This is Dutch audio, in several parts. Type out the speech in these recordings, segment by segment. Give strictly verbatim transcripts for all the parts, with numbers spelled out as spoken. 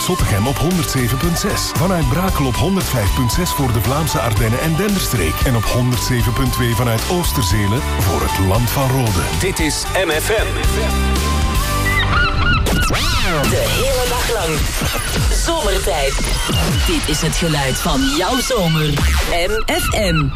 Zottegem op honderd zeven komma zes. Vanuit Brakel op honderd vijf komma zes voor de Vlaamse Ardennen en Denderstreek. En op honderd zeven komma twee vanuit Oosterzelen voor het Land van Rode. Dit is M F M. De hele dag lang. Zomertijd. Dit is het geluid van jouw zomer. M F M.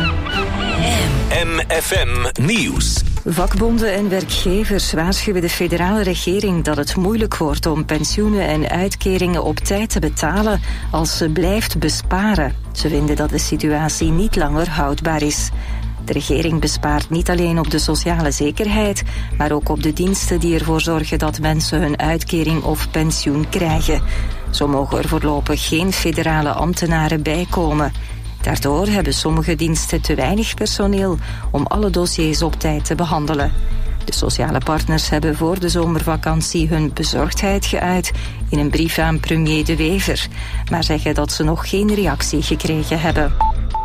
M F M Nieuws. Vakbonden en werkgevers waarschuwen de federale regering dat het moeilijk wordt om pensioenen en uitkeringen op tijd te betalen als ze blijft besparen. Ze vinden dat de situatie niet langer houdbaar is. De regering bespaart niet alleen op de sociale zekerheid, maar ook op de diensten die ervoor zorgen dat mensen hun uitkering of pensioen krijgen. Zo mogen er voorlopig geen federale ambtenaren bijkomen. Daardoor hebben sommige diensten te weinig personeel om alle dossiers op tijd te behandelen. De sociale partners hebben voor de zomervakantie hun bezorgdheid geuit in een brief aan premier De Wever, maar zeggen dat ze nog geen reactie gekregen hebben.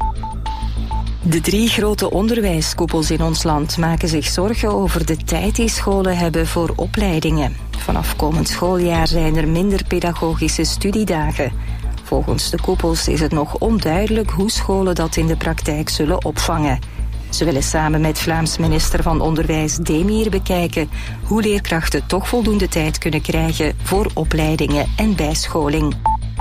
De drie grote onderwijskoepels in ons land maken zich zorgen over de tijd die scholen hebben voor opleidingen. Vanaf komend schooljaar zijn er minder pedagogische studiedagen. Volgens de koepels is het nog onduidelijk hoe scholen dat in de praktijk zullen opvangen. Ze willen samen met Vlaams minister van Onderwijs Demir bekijken hoe leerkrachten toch voldoende tijd kunnen krijgen voor opleidingen en bijscholing.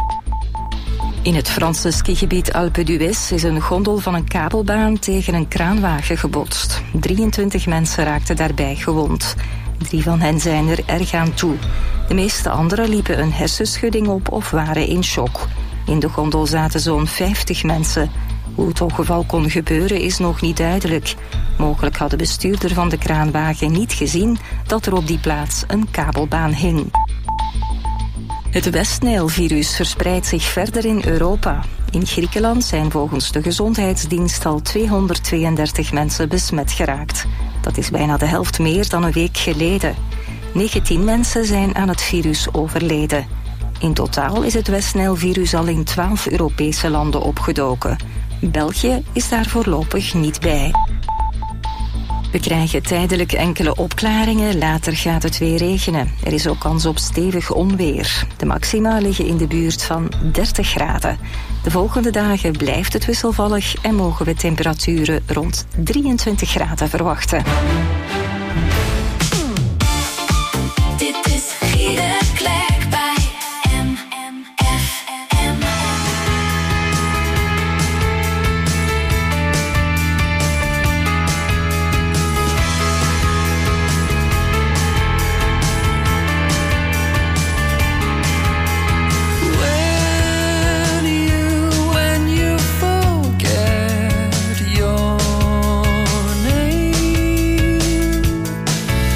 In het Franse skigebied Alpe d'Huez is een gondel van een kabelbaan tegen een kraanwagen gebotst. drieëntwintig mensen raakten daarbij gewond. Drie van hen zijn er erg aan toe. De meeste anderen liepen een hersenschudding op of waren in shock. In de gondel zaten zo'n vijftig mensen. Hoe het ongeval kon gebeuren is nog niet duidelijk. Mogelijk had de bestuurder van de kraanwagen niet gezien dat er op die plaats een kabelbaan hing. Het West-Nijl-virus verspreidt zich verder in Europa. In Griekenland zijn volgens de gezondheidsdienst al tweehonderdtweeëndertig mensen besmet geraakt. Dat is bijna de helft meer dan een week geleden. negentien mensen zijn aan het virus overleden. In totaal is het West-Nijl-virus al in twaalf Europese landen opgedoken. België is daar voorlopig niet bij. We krijgen tijdelijk enkele opklaringen, later gaat het weer regenen. Er is ook kans op stevig onweer. De maxima liggen in de buurt van dertig graden. De volgende dagen blijft het wisselvallig en mogen we temperaturen rond drieëntwintig graden verwachten. Dit is Giede Klerk bij M F M. When you forget your name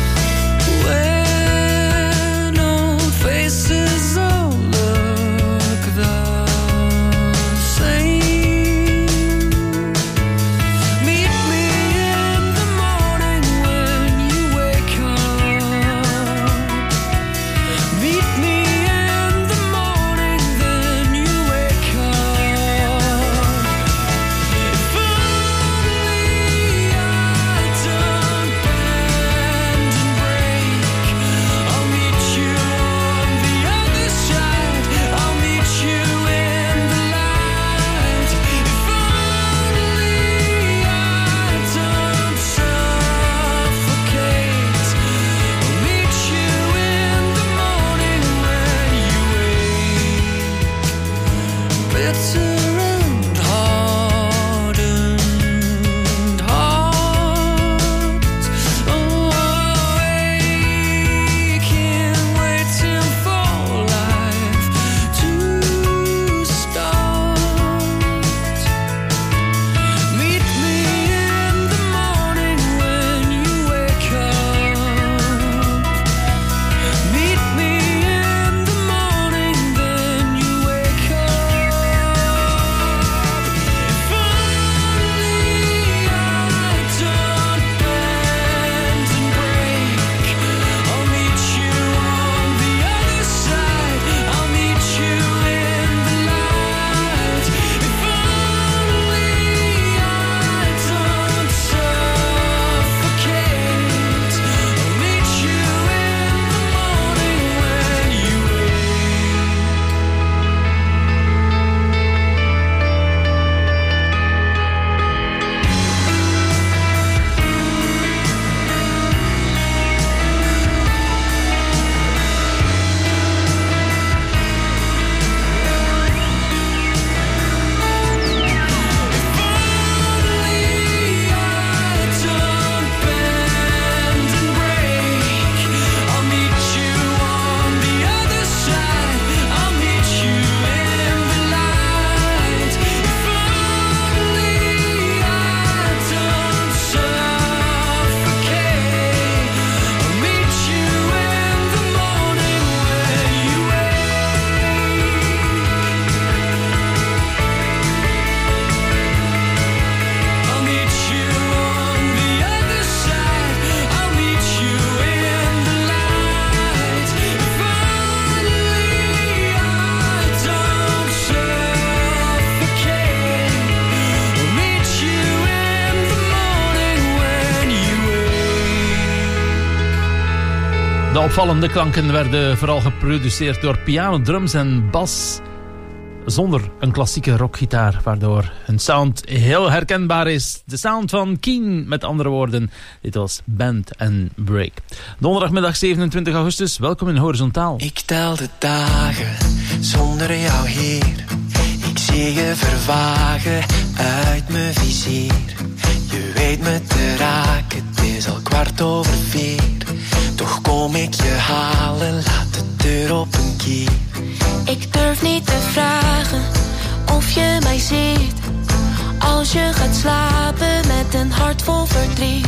De opvallende klanken werden vooral geproduceerd door piano, drums en bas, zonder een klassieke rockgitaar, waardoor hun sound heel herkenbaar is. De sound van Keen, met andere woorden. Dit was Bend and Break. Donderdagmiddag zevenentwintig augustus, welkom in Horizontaal. Ik tel de dagen zonder jou hier. Ik zie je vervagen uit mijn vizier. Je weet me te raken, het is al kwart over vier. Toch kom ik je halen, laat de deur op een kier. Ik durf niet te vragen of je mij ziet. Als je gaat slapen met een hart vol verdriet.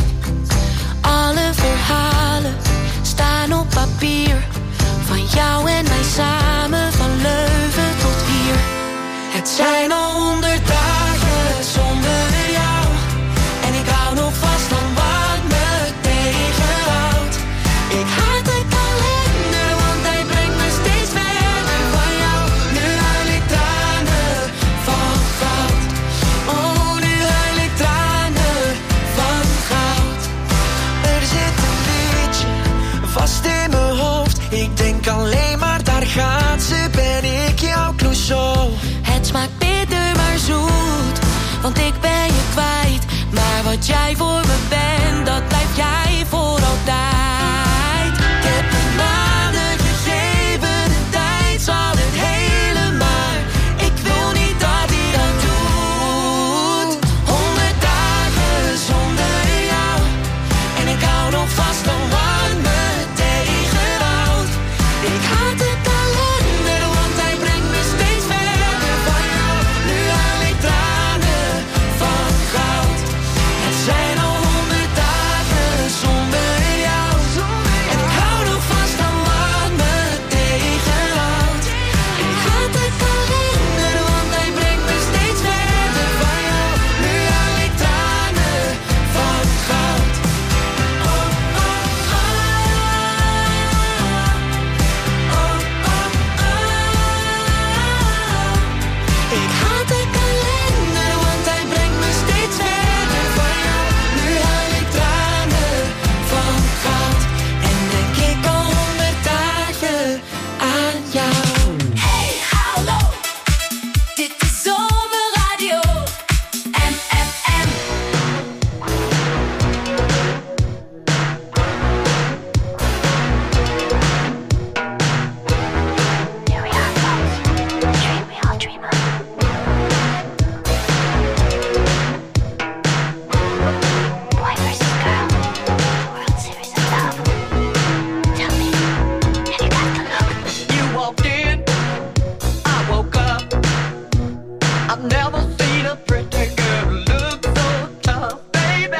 Alle verhalen staan op papier. Van jou en mij samen, van Leuven tot hier. Het zijn al honderd dagen zonder jou. En ik hou nog vast aan wat me tegenhoudt. Ik haat de kalender, want hij brengt me steeds verder van jou. Nu huil ik tranen van goud. Oh, nu huil ik tranen van goud. Er zit een liedje vast in mijn hoofd. Ik denk alleen maar, daar gaat ze, ben ik jouw Clouseau. Het smaakt bitter maar zoet, want ik ben je kwijt. Maar wat jij voor me bent, dat blijf jij voor altijd. Ik heb een nader gegeven, de tijd zal het hele maar. Ik wil niet dat hij dat doet. Honderd dagen zonder jou. En ik hou nog vast aan wat me tegenhoudt. Ik haat de kalender, want hij brengt me steeds verder van jou. Nu huil ik tranen van goud. Het zijn al honderd dagen zonder jou. En ik hou nog vast aan wat me tegenhoudt. Ik haat de kalender, want hij brengt me steeds verder van jou. Nu huil ik tranen van goud. Oh, oh, oh. Oh, oh, oh. Ik haat de kalender, want hij brengt me steeds verder van jou. Nu huil ik tranen van goud. En denk ik al honderd dagen aan jou. Hey, hallo. Dit is Zomerradio M F M. Here we are, folks. The dream we all dream of. Boy versus girl. World Series of Love. Tell me, have you got the look? You walked in, I woke up. I've never seen a pretty girl look so tough, baby.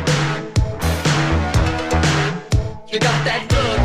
You got that look.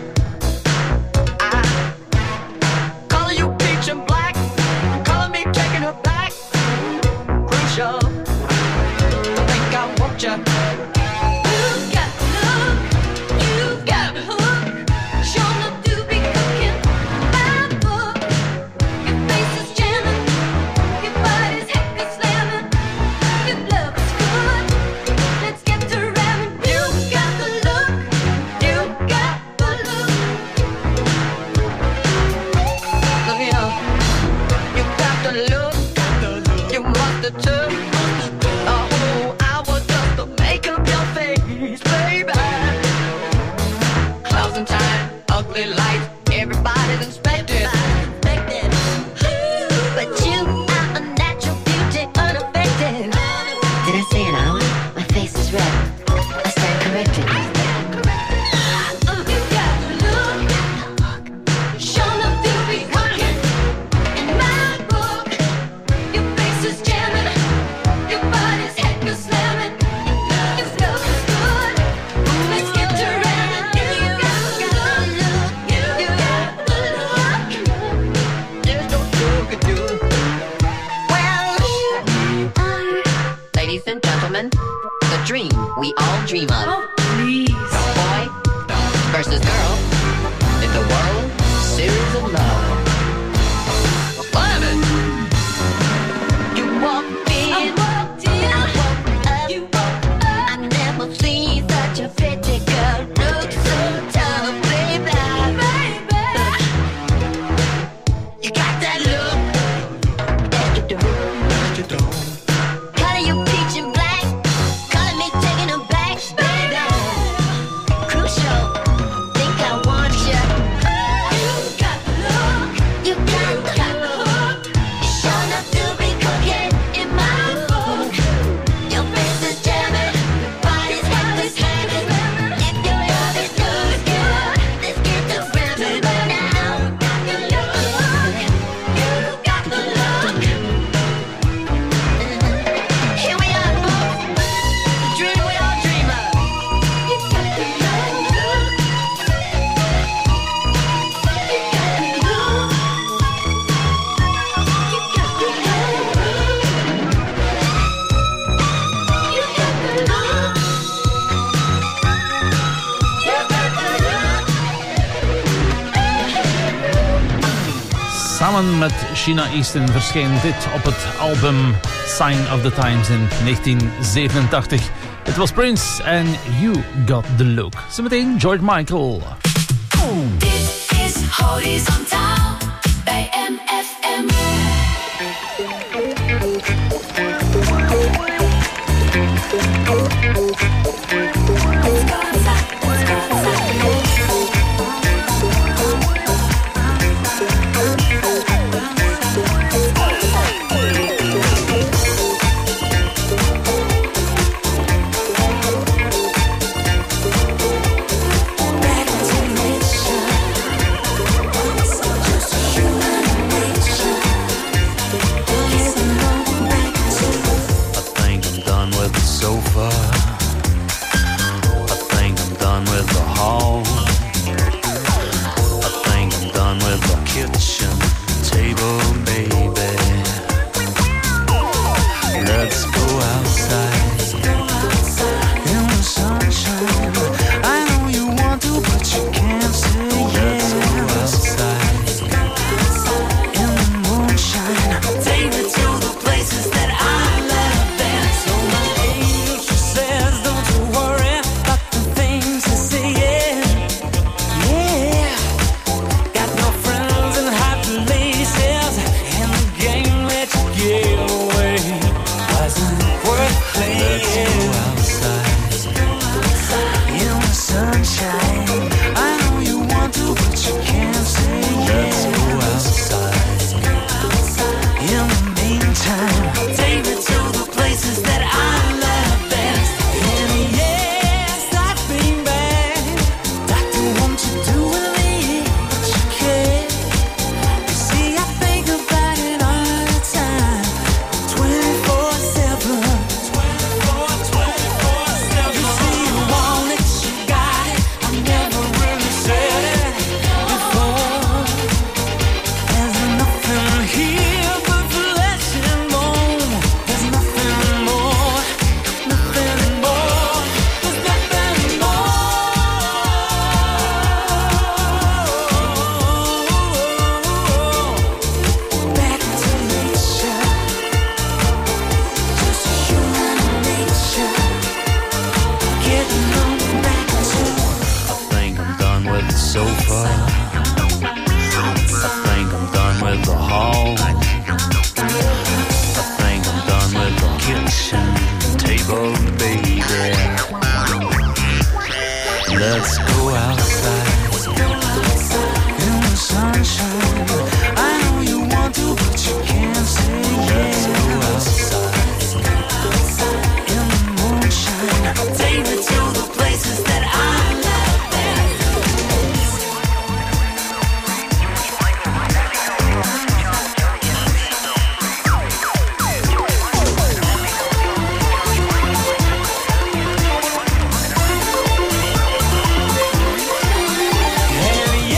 I color you peach and black, color me taking her back. Crucial, I think I want you. You got the look, you got the hook. Sure enough to be cooking my book. Your face is jamming, your body's heck is slamming. Your love is good, let's get to ramming. You got the look, you got the look. Look here, you got the look, you must have took a whole hour just to make up your face, baby. Clouds and time, ugly lights, everybody's inspected. But you are a natural beauty, unaffected. Did I say an hour? My face is red. I stand corrected. You got the look, sure enough to be cooking in my book. Your face is jamming, your body's heck is slamming. Your love is good, let's get to ramming. You got the look, you got the look. There's no you could do. Well, Ladies and gentlemen, the dream we all dream of. please. Boy versus girl in the World Series of Love. Slam it! You walked in, I walked in, I woke up. you woke up. I never seen such a pretty girl look so tough, baby. Samen met Sheena Easton verscheen dit op het album Sign of the Times in negentien zevenentachtig. Het was Prince en You Got the Look. Zometeen George Michael. Dit is Horizontaal bij M F M. Yeah.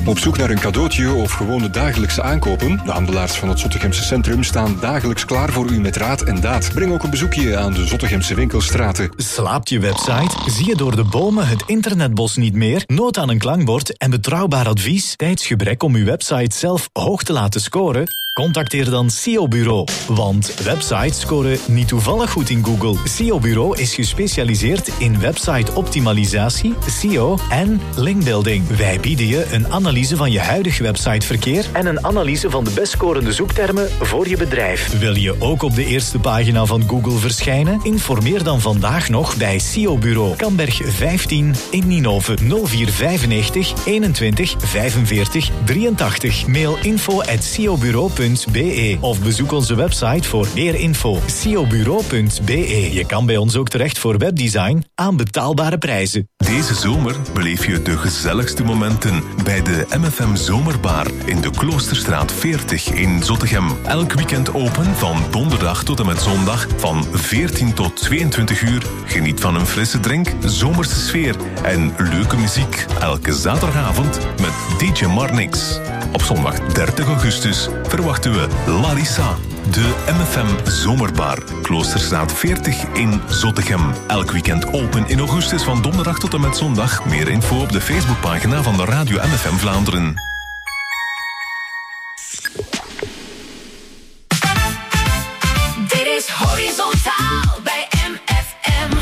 Op zoek naar een cadeautje of gewone dagelijkse aankopen? De handelaars van het Zottegemse centrum staan dagelijks klaar voor u met raad en daad. Breng ook een bezoekje aan de Zottegemse winkelstraten. Slaapt je website? Zie je door de bomen het internetbos niet meer? Nood aan een klankbord en betrouwbaar advies? Tijdsgebrek om uw website zelf hoog te laten scoren? Contacteer dan S E O Bureau. Want websites scoren niet toevallig goed in Google. S E O Bureau is gespecialiseerd in website-optimalisatie, S E O en linkbuilding. Wij bieden je een analyse van je huidig websiteverkeer en een analyse van de best scorende zoektermen voor je bedrijf. Wil je ook op de eerste pagina van Google verschijnen? Informeer dan vandaag nog bij S E O Bureau. Kamberg vijftien in Ninove. nul vier vijfennegentig eenentwintig vijfenveertig drieëntachtig. Mail info at s e o bureau punt b e of bezoek onze website voor meer info. s e o bureau punt b e. Je kan bij ons ook terecht voor webdesign aan betaalbare prijzen. Deze zomer beleef je de gezelligste momenten bij de M F M Zomerbar in de Kloosterstraat veertig in Zottegem. Elk weekend open van donderdag tot en met zondag van veertien tot tweeëntwintig uur. Geniet van een frisse drink, zomerse sfeer en leuke muziek. Elke zaterdagavond met D J Marnix. Op zondag dertig augustus verwachten we Larissa. De M F M Zomerbar, Kloosterstraat veertig in Zottegem. Elk weekend open in augustus van donderdag tot en met zondag. Meer info op de Facebookpagina van de Radio M F M Vlaanderen. Dit is Horizontaal bij M F M.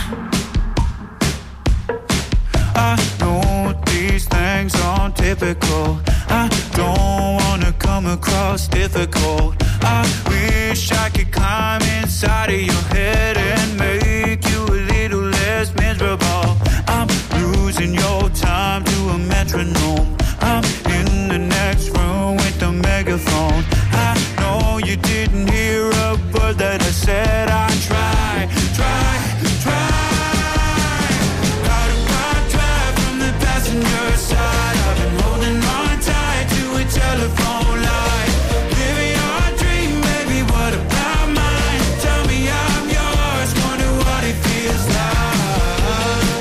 I know these things aren't typical. I don't wanna come across difficult. I wish I could climb inside of your head and make you a little less miserable. I'm losing your time to a metronome. I'm in the next room with the megaphone. I know you didn't hear a word that I said. I try, try, try. How do I drive from the passenger side? I've been holding on tight to a telephone line. Living your dream, baby, what about mine? Tell me I'm yours, wonder what it feels like.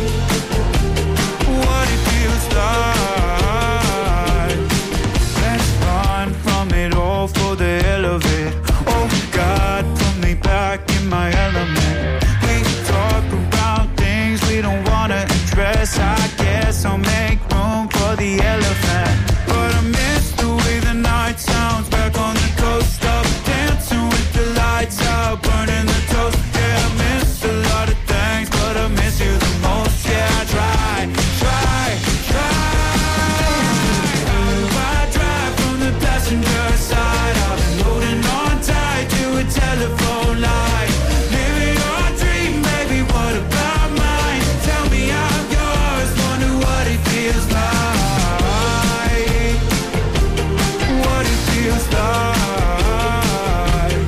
What it feels like. Let's run from it all for the hell of it. Oh God, put me back in my element. We talk about things we don't wanna address. I guess I'll make room for the elephant. But I miss the way the night sounds back on the coast. Up dancing with the lights out, burning the toast. Yeah, I miss a lot of things, but I miss you the most. Yeah, I try, try, try. I drive from the passenger side. I've been holding on tight to a telephone line. Living your dream, baby, what about mine? Tell me I'm yours, wonder what it feels like. What it feels like.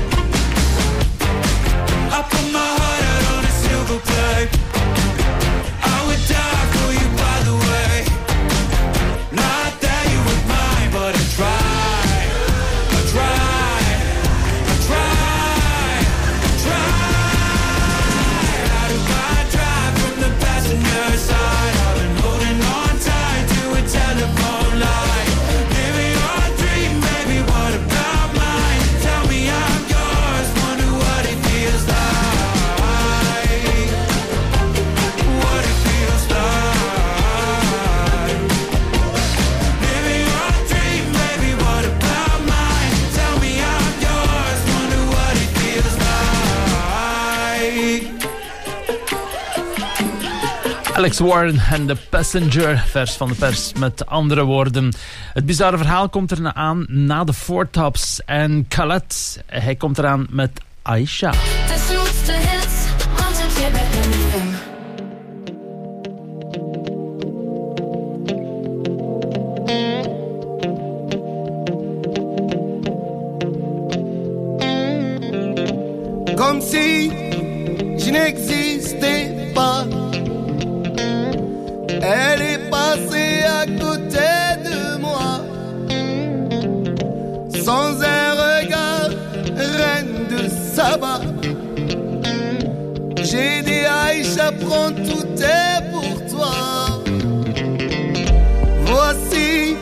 I put my heart out on a silver plate. I would die for you, by the way. Not that you were mine, but I tried. I tried. I tried. I tried. How do I drive from the passenger side? I've been holding on tight to a telephone line. Living your dream, baby, what about mine? Tell me I'm yours, wonder what it feels like. What it feels like. Living your dream, baby, what about mine? Tell me I'm yours, wonder what it feels like. Alex Warren en The Passenger, vers van de pers met andere woorden. Het bizarre verhaal komt er aan na de Four Tops en Khaled. Hij komt eraan met Aisha. Tussenste hits, altijd weer bij M F M. Comme si je n'existais pas. Elle est passée à côté de moi. Sans un regard, reine de Saba. J'ai dit Aïcha, prends tout est pour toi. Voici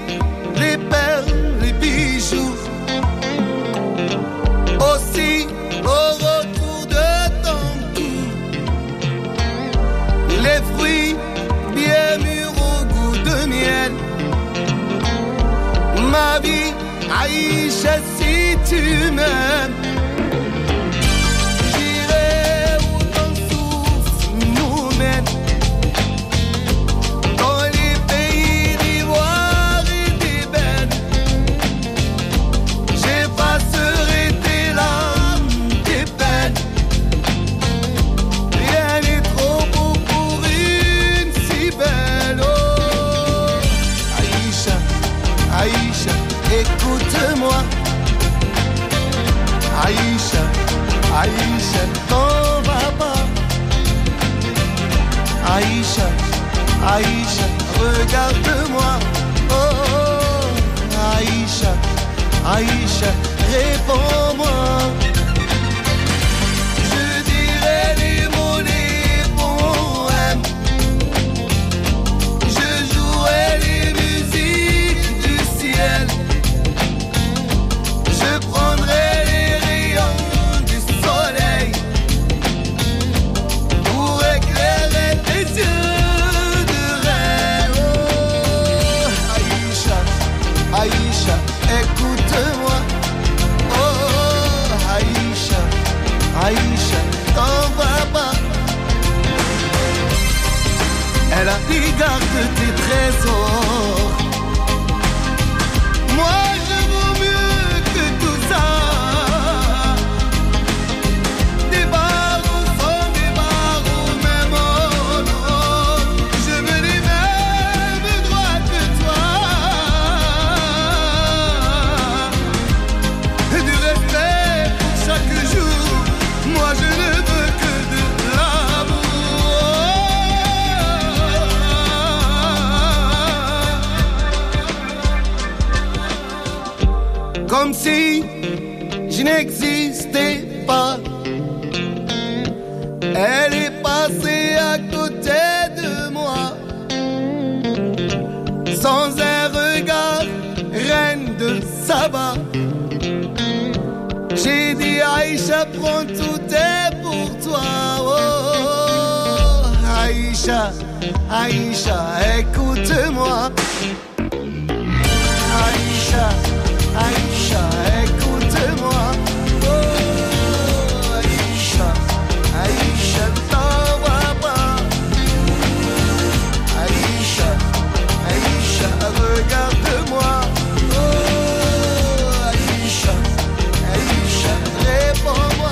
Aïcha, si tu m'aimes, j'irai où ton souffle nous mène. Dans les pays d'ivoire et d'ébène, j'effacerai tes larmes, tes peines. Rien n'est trop beau pour une si belle. Oh, Aïcha, Aïcha, écoute-moi. Aïcha, Aïcha, t'en vas pas. Aïcha, Aïcha, regarde-moi. Oh, oh, Aïcha, Aïcha, réponds-moi. Je dirai les mots, les poèmes. Je jouerai les musiques du ciel. Je prendrai les rayons du soleil pour éclairer tes yeux de reine. Oh, Aïcha, Aïcha, écoute-moi. Oh, Aïcha, Aïcha, t'en vas pas. Elle a dit garde tes trésors. Moi je vaux mieux que tout ça. Des barreaux sont des barreaux, même en or. Je veux les mêmes droits que toi. Du respect pour chaque jour. Moi je ne veux que de l'amour. Comme si je n'existais pas. Elle est passée à côté de moi. Sans un regard, reine de Saba. J'ai dit Aïcha, prends tout est pour toi. Oh, Aïcha, Aïcha, écoute-moi. Aïcha, Aïcha, écoute-moi. Oh, Aïcha, Aïcha, t'en vas pas. Aïcha, Aïcha, regarde-moi. Oh, Aïcha, Aïcha, réponds-moi.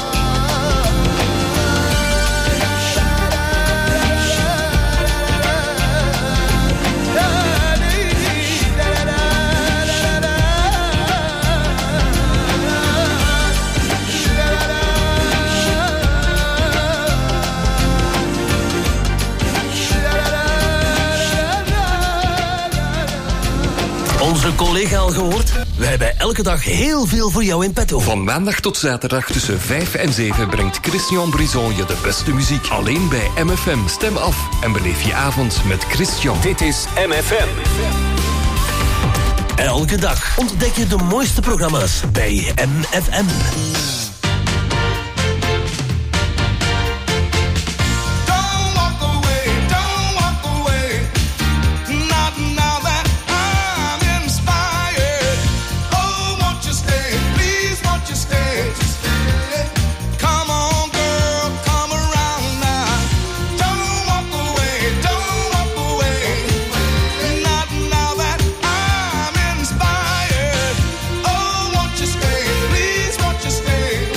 Onze collega al gehoord? We hebben elke dag heel veel voor jou in petto. Van maandag tot zaterdag tussen vijf en zeven brengt Christian Brison je de beste muziek. Alleen bij M F M. Stem af en beleef je avond met Christian. Dit is M F M. Elke dag ontdek je de mooiste programma's bij M F M. Please won't you stay?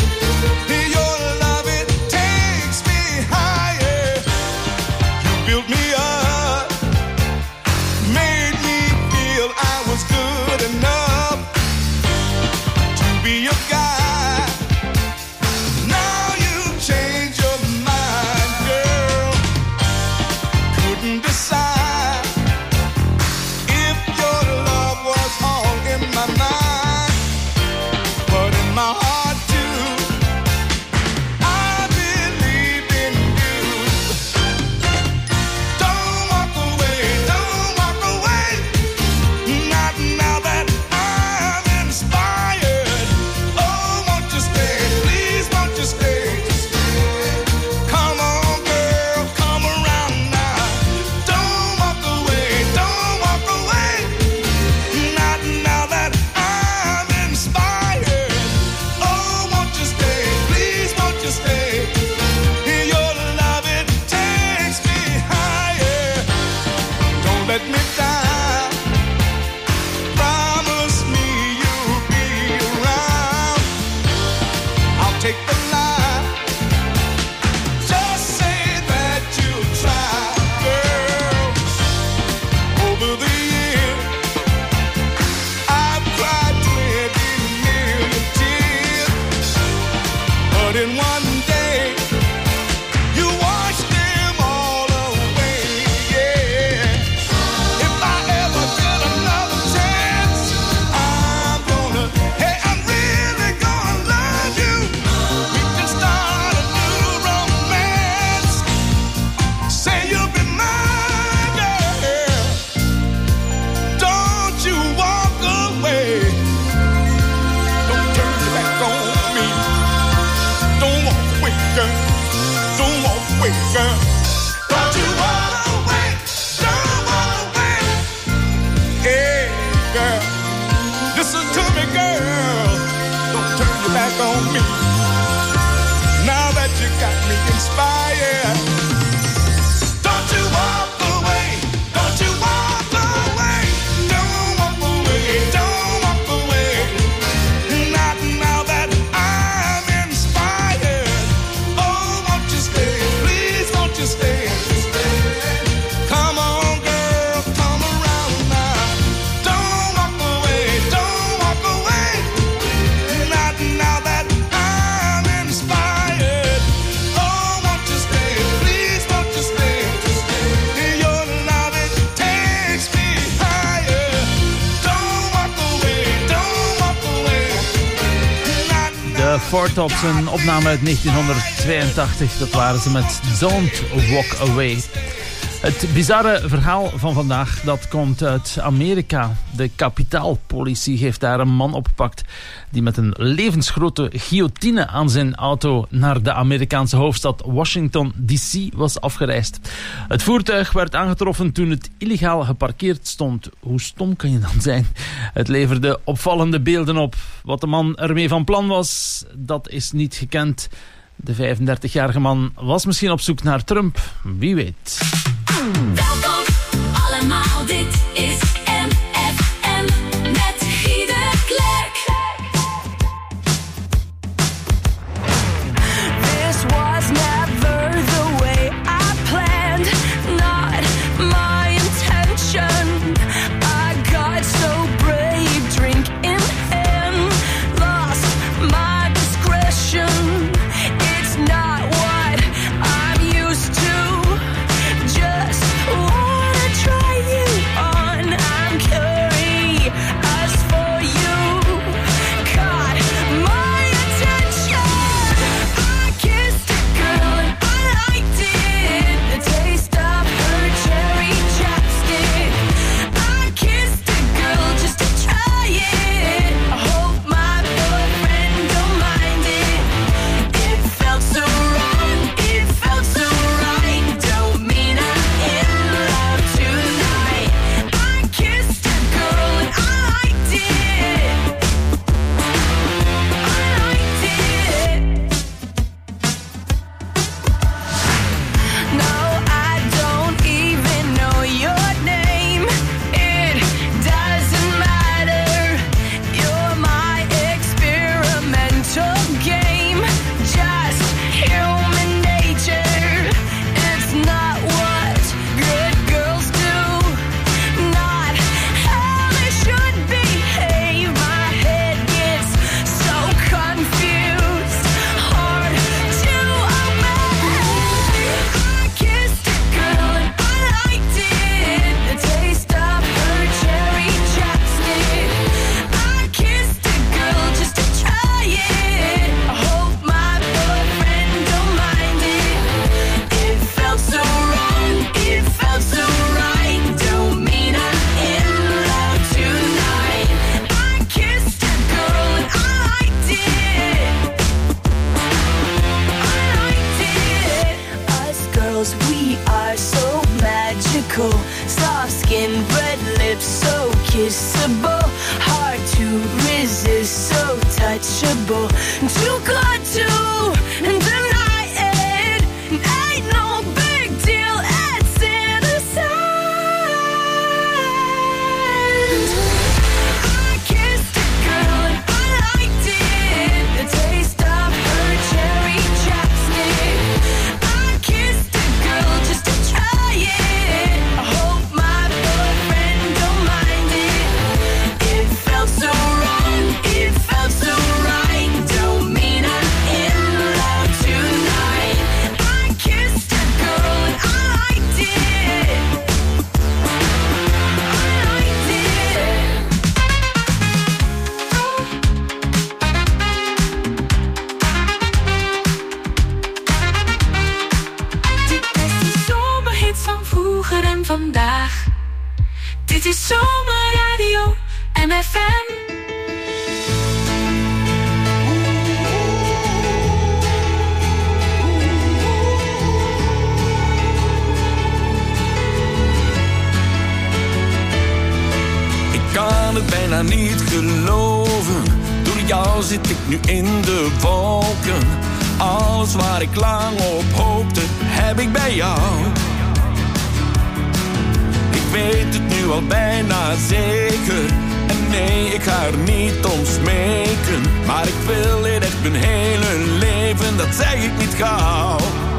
Four Tops, een opname uit negentienhonderdtweeëntachtig. Dat waren ze met Don't Walk Away. Het bizarre verhaal van vandaag, dat komt uit Amerika. De kapitaalpolitie heeft daar een man opgepakt die met een levensgrote guillotine aan zijn auto naar de Amerikaanse hoofdstad Washington D C was afgereisd. Het voertuig werd aangetroffen toen het illegaal geparkeerd stond. Hoe stom kan je dan zijn? Het leverde opvallende beelden op. Wat de man ermee van plan was, dat is niet gekend. De vijfendertigjarige man was misschien op zoek naar Trump. Wie weet. Welkom allemaal, dit is M F M met Guy de Klerk. This was never the way I planned, not my intention. I got so brave, drink in hand, lost my discretion. It's not what I'm used to. Just wanna try you on. I'm curious for you. Caught my attention. I kissed a girl and I liked it. The taste of her cherry chapstick. I kissed a girl just to try it. I hope my boyfriend don't mind it. It felt so wrong. It felt so right. Don't mean I'm in love tonight. I kissed a girl and I liked it. I liked it. No, I don't even know your name. It doesn't matter. You're my experimental game. Just human nature. It's not what good girls do. Not how they should behave. My head gets so confused. Hard to obey. I kissed a girl and I liked it. The taste of her cherry chapstick. I kissed a girl just to try it. I hope my boyfriend don't mind it. It felt so wrong. It felt so right. Don't mean I'm in love tonight. I kissed a girl and I liked it. I liked it. Us girls, we are so magical. Soft skin, red lips, so kissable. Hard to resist, so touchable. Too good to deny it. Ain't no big deal, it's innocent. I kissed a girl and I liked it. The taste of her cherry chapstick. I kissed a girl just to try it. I hope my boyfriend don't mind it. It felt so wrong. It felt so right. Don't mean I'm in love tonight. I kissed a girl and I liked it. I liked it. Dit is die zomerhit van vroeger en vandaag. Dit is Zomerradio M F M. Ik kan het bijna niet geloven. Door jou zit ik nu in de wolken. Alles waar ik lang op hoopte, heb ik bij jou. Ik weet het nu al bijna zeker. En nee, ik ga er niet om smeken. Maar ik wil dit echt mijn hele leven, dat zeg ik niet gauw.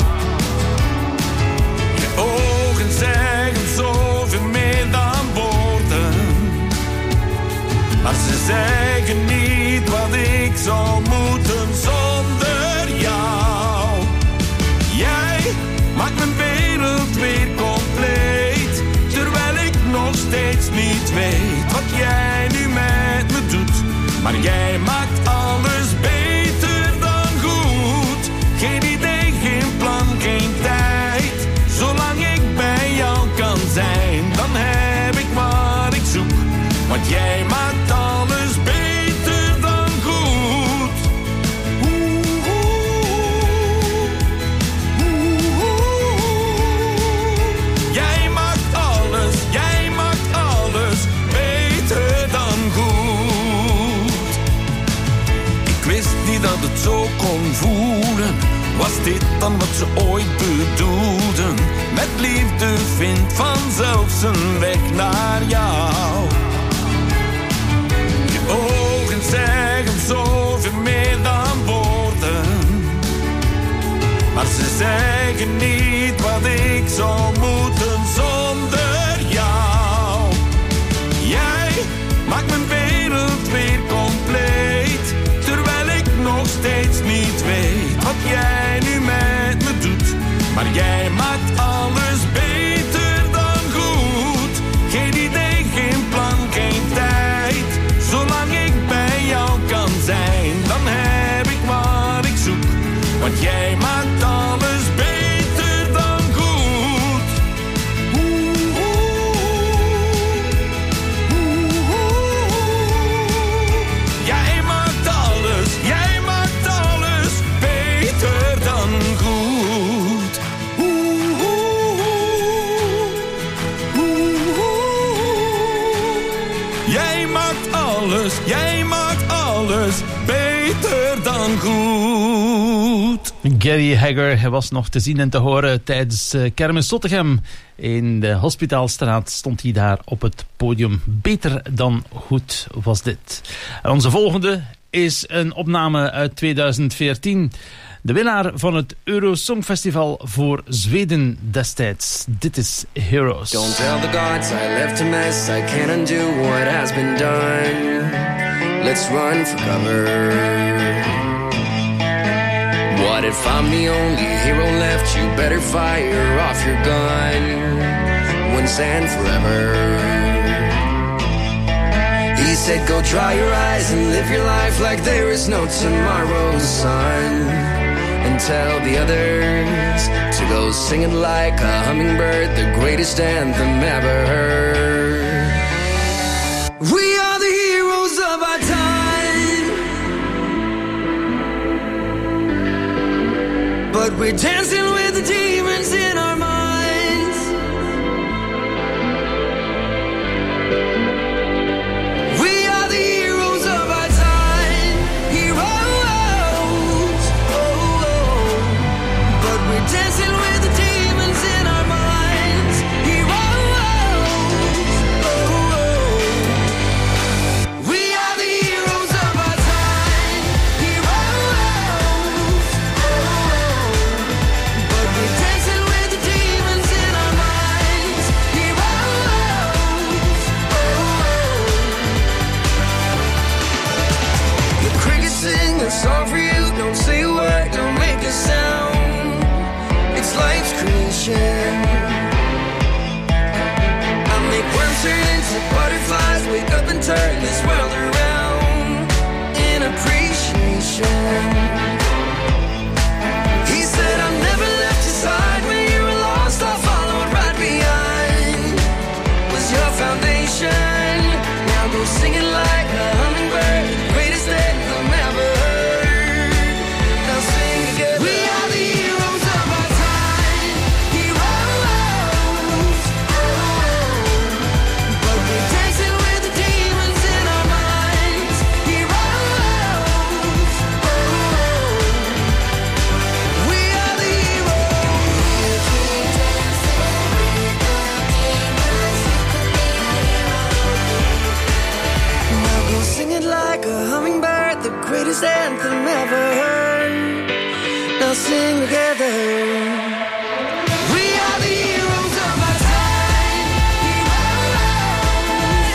Je ogen zeggen zoveel meer dan woorden. Maar ze zeggen niet wat ik zou moeten zonder jou. Jij maakt mijn wereld weer compleet. Terwijl ik nog steeds niet weet wat jij nu met me doet. Maar jij maakt alles beter dan Want jij maakt alles beter dan goed. Oeh, oeh, oeh. Jij maakt alles, jij maakt alles beter dan goed. Ik wist niet dat het zo kon voelen. Was dit dan wat ze ooit bedoelden? Met liefde vindt vanzelf zijn weg naar jou. Je ogen zeggen zoveel meer dan woorden. Maar ze zeggen niet wat ik zou moeten zonder jou. Jij maakt mijn wereld weer compleet. Terwijl ik nog steeds niet weet wat jij nu met me doet. Maar jij maakt alles beter dan goed. Geen idee, geen plan, geen tijd. Zolang ik bij jou kan zijn, dan heb ik wat ik zoek. Want jij maakt alles beter dan goed. Oeh, oeh, oeh. Jij maakt alles, jij maakt alles beter dan goed. Oeh, oeh, oeh, oeh. Jij maakt alles, jij maakt alles beter dan goed. Gary Hagger, hij was nog te zien en te horen tijdens uh, Kermis Zottegem. In de Hospitaalstraat stond hij daar op het podium. Beter dan goed was dit. En onze volgende is een opname uit tweeduizend veertien. De winnaar van het Eurosongfestival voor Zweden destijds. Dit is Heroes. Don't tell the gods I left a mess. I can't undo what has been done. Let's run for cover. What if I'm the only hero left? You better fire off your gun once and forever. He said go dry your eyes and live your life like there is no tomorrow, son. And tell the others to go singing like a hummingbird, the greatest anthem ever heard. We are the heroes of our time, but we're dancing with the demons in our minds. We are the heroes of our time, heroes. Oh, oh. But we're dancing with the demons in our minds, heroes. Oh, oh. We are the heroes of our time, heroes. Oh, oh. But we're dancing with the demons in our minds, heroes. Oh, oh. The crickets sing a song for you. Don't say a word, don't make a sound. It's life's creation. I make worms turn into butterflies. Wake up and turn this world around in appreciation. He said I never left your side when you were lost. I followed right behind. Was your foundation. Now go singing like a hummingbird, greatest anthem ever heard. Now sing together. We are the heroes of our time, heroes. But we're dancing with the demons in our minds, heroes. We are the heroes. Now go sing it like a hummingbird, the greatest anthem ever heard. Now sing together. We are the heroes of our time, heroes.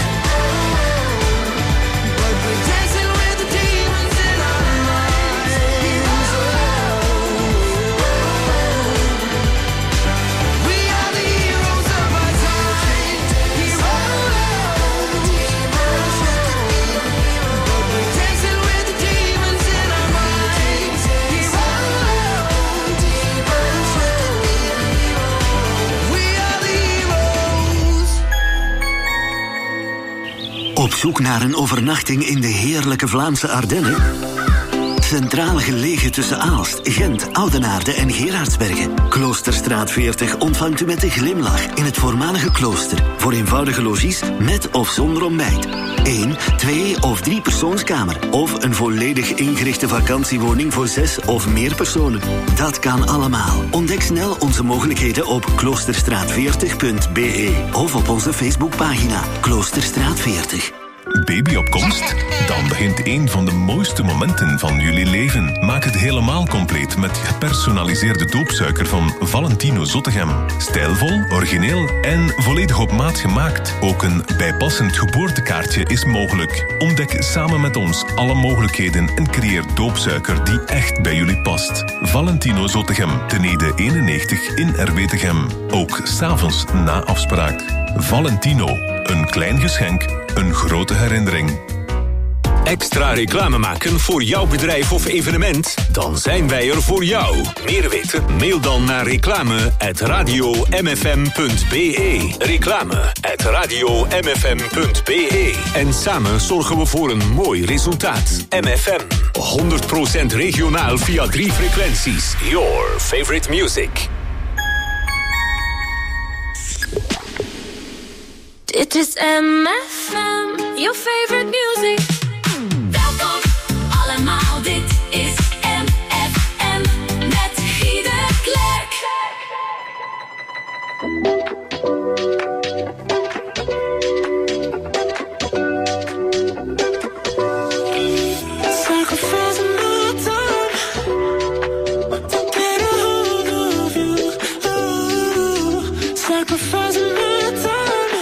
But we're dancing with the demons in our minds, heroes. We are the heroes of our time, heroes. But we're dancing with the demons in our minds, heroes. Op zoek naar een overnachting in de heerlijke Vlaamse Ardennen? Centraal gelegen tussen Aalst, Gent, Oudenaarde en Gerardsbergen. Kloosterstraat veertig ontvangt u met een glimlach in het voormalige klooster. Voor eenvoudige logies met of zonder ontbijt. Eén, twee of drie persoonskamer. Of een volledig ingerichte vakantiewoning voor zes of meer personen. Dat kan allemaal. Ontdek snel onze mogelijkheden op kloosterstraat veertig punt b e of op onze Facebookpagina Kloosterstraat veertig. Baby op komst? Dan begint een van de mooiste momenten van jullie leven. Maak het helemaal compleet met gepersonaliseerde doopsuiker van Valentino Zottegem. Stijlvol, origineel en volledig op maat gemaakt. Ook een bijpassend geboortekaartje is mogelijk. Ontdek samen met ons alle mogelijkheden en creëer doopsuiker die echt bij jullie past. Valentino Zottegem, ten Ede eenennegentig in Erwetegem. Ook 's avonds na afspraak. Valentino, een klein geschenk, een grote herinnering. Extra reclame maken voor jouw bedrijf of evenement? Dan zijn wij er voor jou. Meer weten? Mail dan naar reclame at radio m f m punt b e. Reclame at radio m f m punt b e. En samen zorgen we voor een mooi resultaat. M F M, honderd procent regionaal via drie frequenties. Your favorite music. Dit is M F M, your favorite music. Welkom allemaal, dit is M F M met Guy de Klerk. Sacrificing my time to get a hold of you. Ooh, sacrificing my time.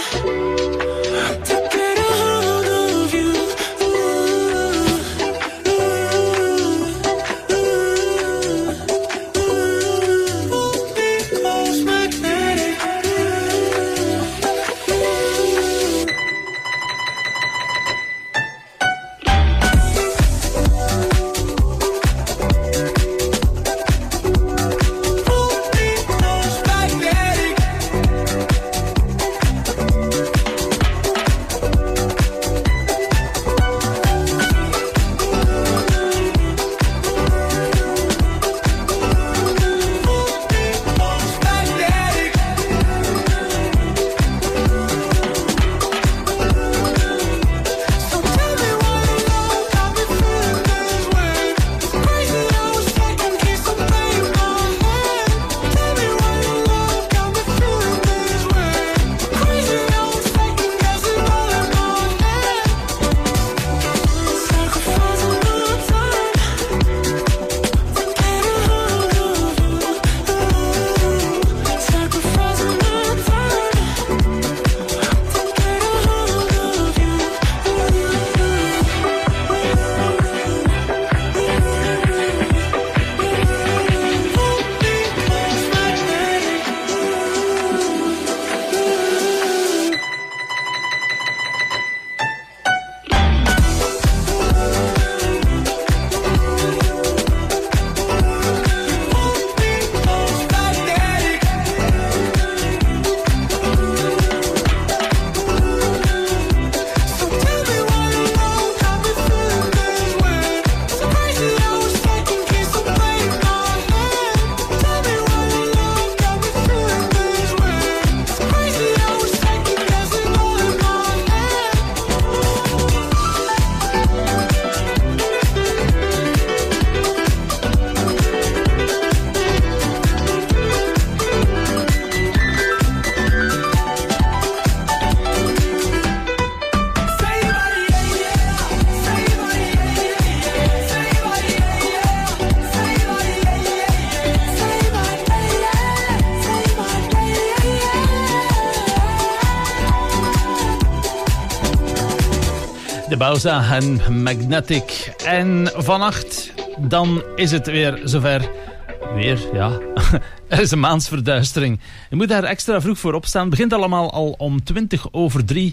Bauza en Magnetic. En vannacht, dan is het weer zover. Weer, ja. Er is een maansverduistering. Je moet daar extra vroeg voor opstaan. Het begint allemaal al om twintig over drie.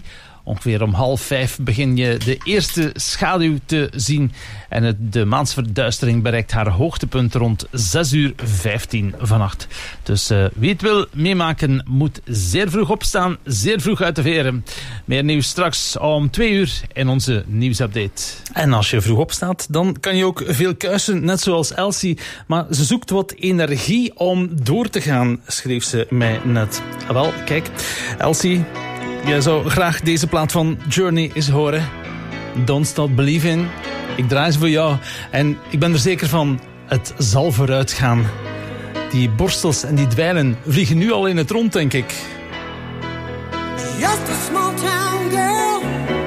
Ongeveer om half vijf begin je de eerste schaduw te zien. En het, de maansverduistering bereikt haar hoogtepunt rond zes uur vijftien vannacht. Dus uh, wie het wil meemaken moet zeer vroeg opstaan, zeer vroeg uit de veren. Meer nieuws straks om twee uur in onze nieuwsupdate. En als je vroeg opstaat, dan kan je ook veel kuisen, net zoals Elsie. Maar ze zoekt wat energie om door te gaan, schreef ze mij net. Wel, kijk, Elsie, jij zou graag deze plaat van Journey eens horen. Don't Stop Believing. Ik draai ze voor jou. En ik ben er zeker van, het zal vooruit gaan. Die borstels en die dweilen vliegen nu al in het rond, denk ik. Just a small town girl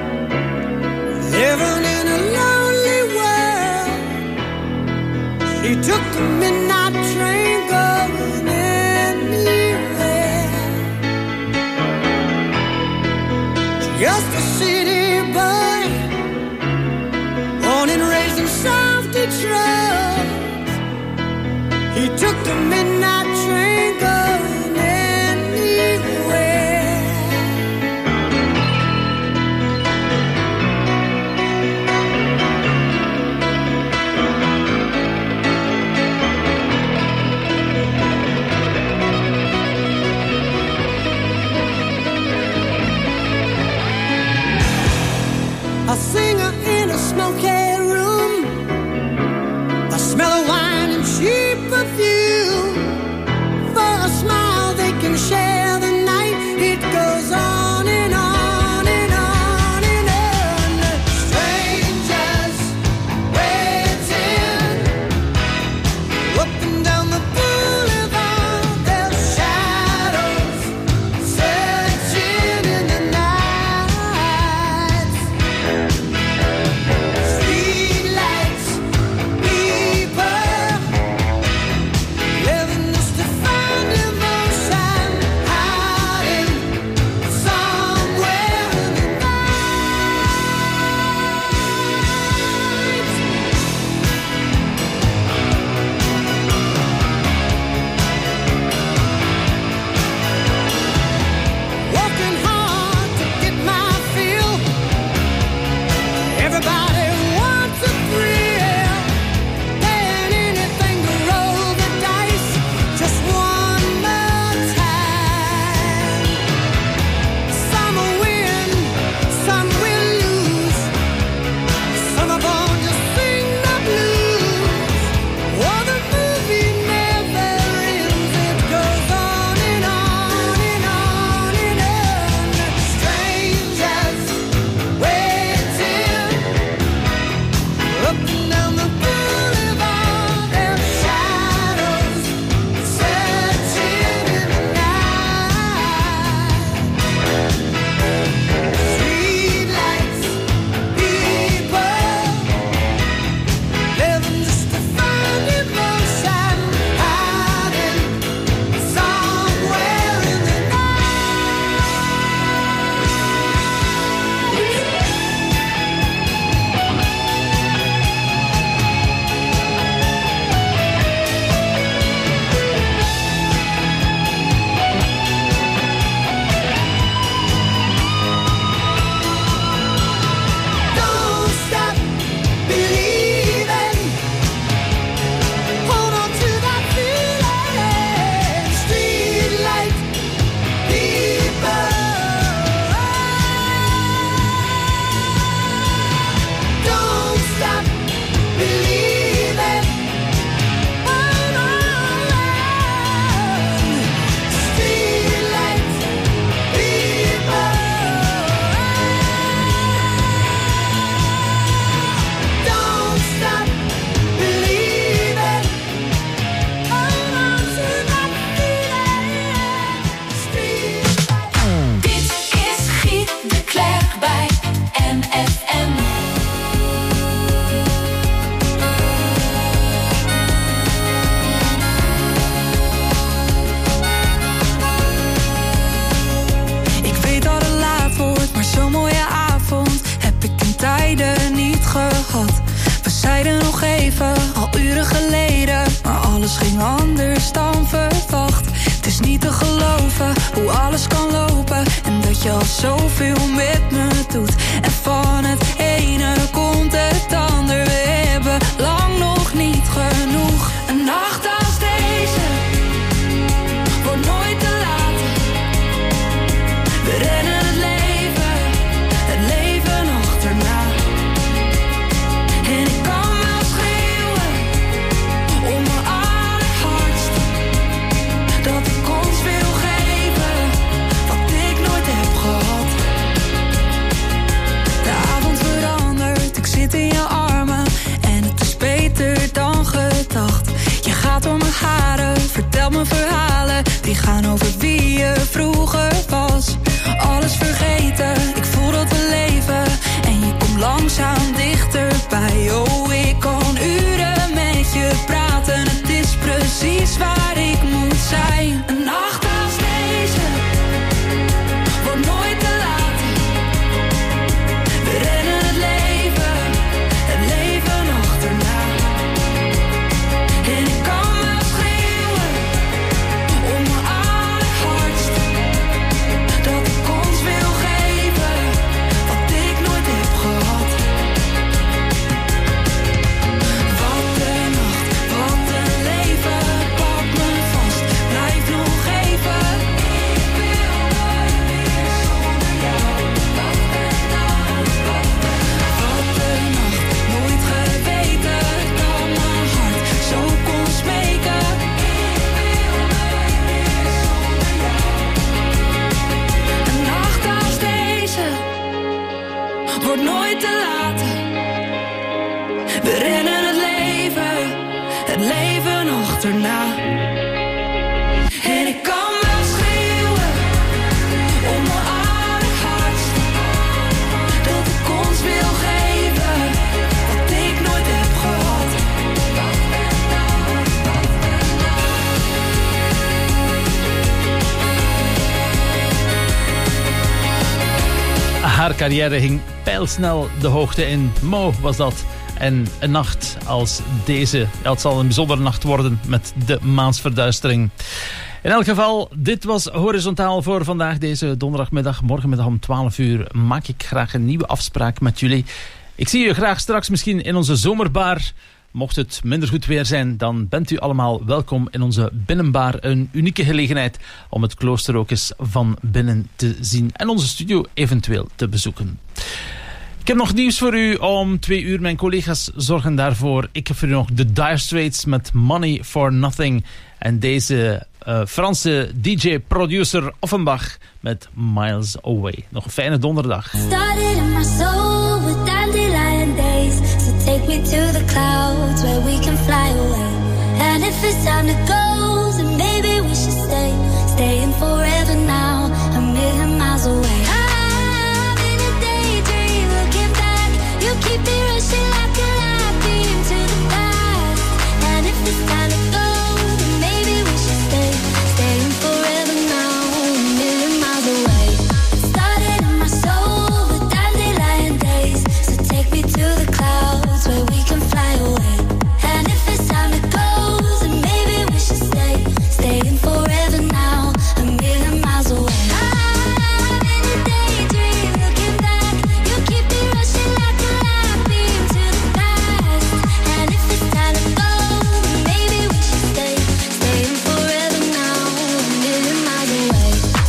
living in a lonely world. She took the midnight train going anywhere. Just a city boy, born and raised in South Detroit. He took the midnight train going anywhere. A singer in a smoky room, a smell of wine and cheap perfume. For a smile they can share the night. It goes on and on and on and on. Strangers waiting up and down the boulevard. Their shadows searching in the night. Streetlights, people living just to find emotion, hiding somewhere in the working hard to get my fill. Everybody wants a thrill, paying anything to roll the dice just one more time. Some will win, some will lose. Some are born to sing the blues. Oh, the movie never ends. It goes on and on and on and on. Strangers waiting up and down the boulevard. Their shadows searching in the night. Streetlights, people living just to find emotion, hiding somewhere in the Don't stop believing. Hold on to that feeling. Streetlight people. Don't stop believing. Hold on. Streetlight people. Don't stop believing. Hold on to that feeling. Dit is Giet de Klerk bij M F M. Ik weet dat het laat wordt, maar zo'n mooie avond heb ik in tijden niet gehad. We zeiden nog even, al uren geleden, maar alles ging anders dan verwacht. Het is niet te geloven hoe alles kan lopen en dat je al zoveel met me doet. En van het ene komt het ander. We hebben lang nog niet genoeg. Een nacht als deze wordt nooit te laat. We rennen het leven, het leven achterna. En ik kan wel schreeuwen om mijn allerhardst, dat ik ons wil geven wat ik nooit heb gehad. De avond verandert, ik zit in je armen en het is beter dan gedacht. Je gaat door mijn haren, vertelt me verhalen die gaan over wie je vroeger was. Alles vergeten, ik voel dat we leven en je komt langzaam dichterbij. Oh, ik kan uren met je praten, het is precies waar ik moet zijn. Een nacht als deze wordt nooit te laat. We rennen het leven, het leven achterna. En ik kan wel schreeuwen om mijn allerhardst, dat ik ons wil geven wat ik nooit heb gehad. Wat een nacht, wat een leven, pak me vast, blijf nog even. Ik wil nooit meer zonder jou. Wat een nacht, wat een nacht, nooit geweten dat mijn hart zo kon smeken. Ik wil nooit meer zonder jou. Een nacht als deze wordt nooit te laat. We rennen het leven, het leven achterna. En ik kan wel schreeuwen om mijn allerhardst, dat ik ons wil geven wat ik nooit heb gehad. Haar carrière ging pijlsnel de hoogte in. Mo was dat. En een nacht als deze. Ja, het zal een bijzondere nacht worden met de maansverduistering. In elk geval, dit was Horizontaal voor vandaag, deze donderdagmiddag. Morgenmiddag om twaalf uur maak ik graag een nieuwe afspraak met jullie. Ik zie u graag straks misschien in onze zomerbar. Mocht het minder goed weer zijn, dan bent u allemaal welkom in onze binnenbar. Een unieke gelegenheid om het klooster ook eens van binnen te zien en onze studio eventueel te bezoeken. Ik heb nog nieuws voor u om twee uur. Mijn collega's zorgen daarvoor. Ik heb voor u nog de Dire Straits met Money for Nothing. En deze uh, Franse D J-producer Offenbach met Miles Away. Nog een fijne donderdag. Started in my soul with dandelion days. So take me to the clouds where we can fly away. And if it's time to go, then maybe we should stay. Staying forever now, a million miles away. I'm in a daydream, looking back. You keep me rushing like a light beam to the past. And if it's time to go, then maybe we should stay. Staying forever now, a million miles away. Started in my soul with dandelion days. So take me to the clouds where we can fly away. And if it's time to go, then maybe we should stay. Staying forever now, a million miles away. I'm in a daydream, looking back. You keep me rushing like a light beam to the past. And if it's time to go, then maybe we should stay. Staying forever now, a million miles away.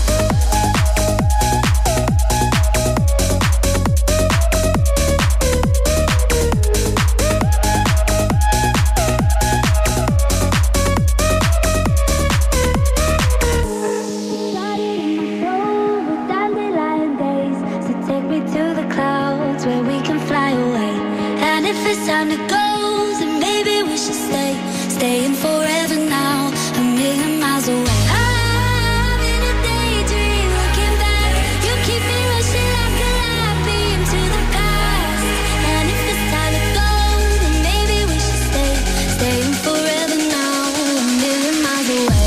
With dandelion days, so take me to the clouds where we can fly away. And if it's time to go, then maybe we should stay. Staying forever now, a million miles away. I'm in a daydream, looking back. You keep me rushing like a light beam to the past. And if it's time to go, then maybe we should stay. Staying forever now, a million miles away.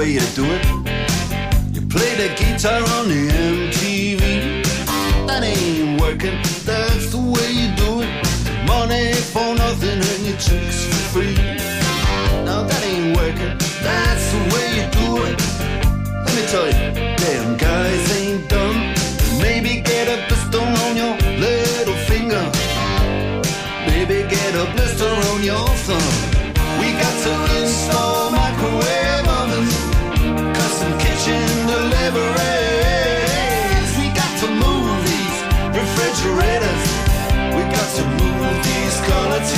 way you do it. You play the guitar on the M T V. That ain't working, that's the way you do it. Money for nothing and your chicks for free. Now that ain't working, that's the way you do it. Let me tell you, damn guys ain't dumb. Maybe get a pistol on your little finger. Maybe get a blister on your thumb. We got to install microwave ovens, custom kitchen deliveries. We got to move these refrigerators. We got to move these color T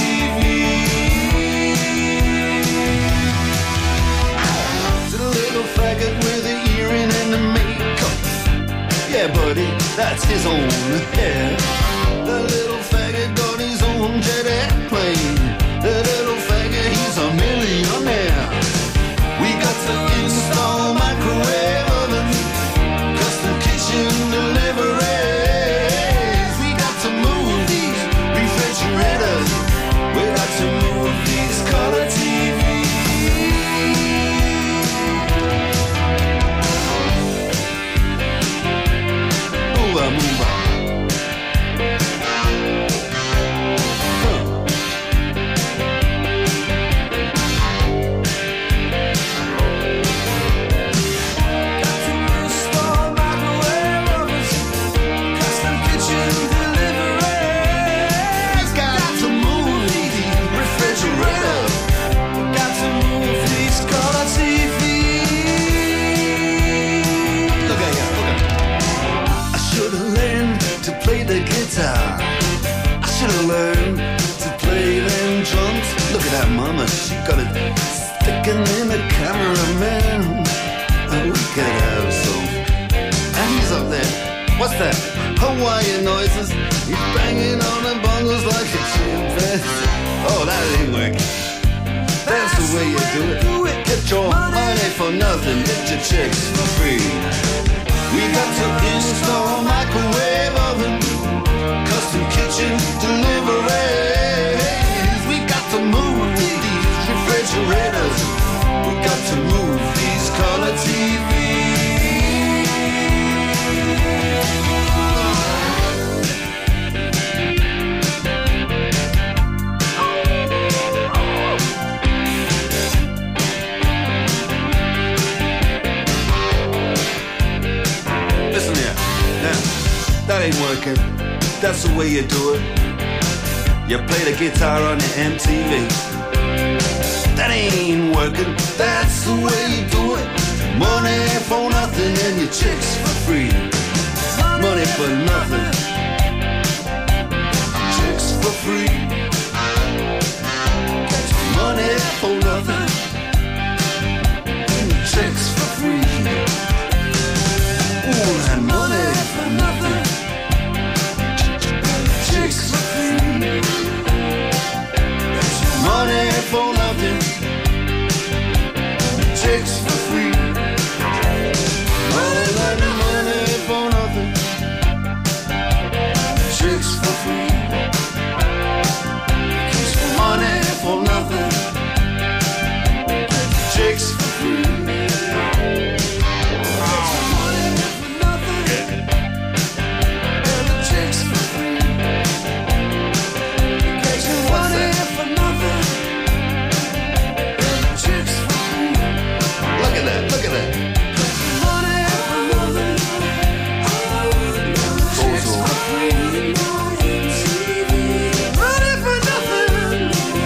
Vs. To the little faggot with the earring and the makeup. Yeah, buddy, that's his own hair. The little faggot got his own jet airplane. The little faggot, he's a millionaire. We got to install microwave ovens, custom kitchen deliveries. We got to move these refrigerators. We got to move these color T Vs. Move on, move on. I should've learned to play them drums. Look at that mama, she got it sticking in the cameraman. Oh, we could have some. And he's up there. What's that? Hawaiian noises. He's banging on the bongos like a chimpanzee. Oh, that ain't working. That's the way you do it. Get your money for nothing, get your chicks for free. We got to install microwave oven, custom kitchen deliveries. We got to move these refrigerators. We got to move these color T Vs. Listen here, now, that ain't working. That's the way you do it. You play the guitar on the M T V. That ain't working. That's the way you do it. Money for nothing and your chicks for free. Money for nothing, chicks for free. Money for nothing and your chicks for free. Ooh, and money for nothing, chicks for free. Money for nothing, chicks for free. All that money for nothing, chicks for free. Money for nothing, chicks for free. Look at that. Money for nothing. Chicks for free. Money for nothing.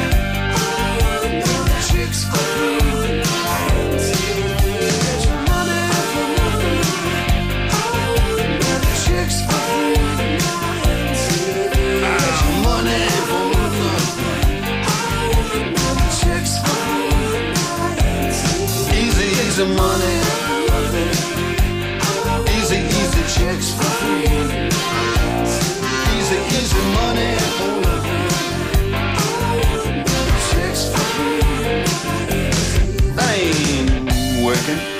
Chicks for free. Money for nothing. Chicks for free. Money for nothing. Chicks for free. Easy, easy money. Easy, easy chicks for free. Easy, easy money for nothing. Chicks for free. That ain't working.